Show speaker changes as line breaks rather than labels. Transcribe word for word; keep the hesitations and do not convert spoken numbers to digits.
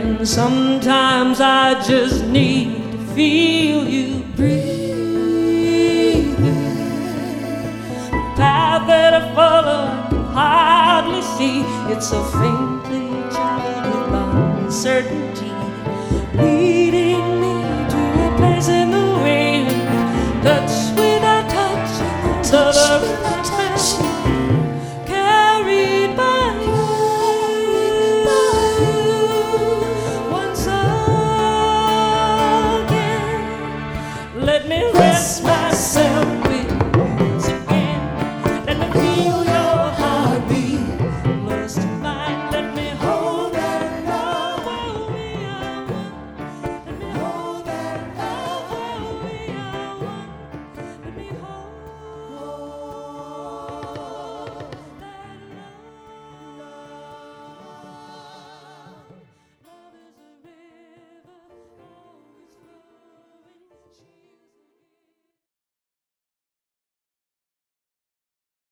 And sometimes I just need to feel you breathing. The path that I follow, I can hardly see. It's so faintly charged with uncertainty.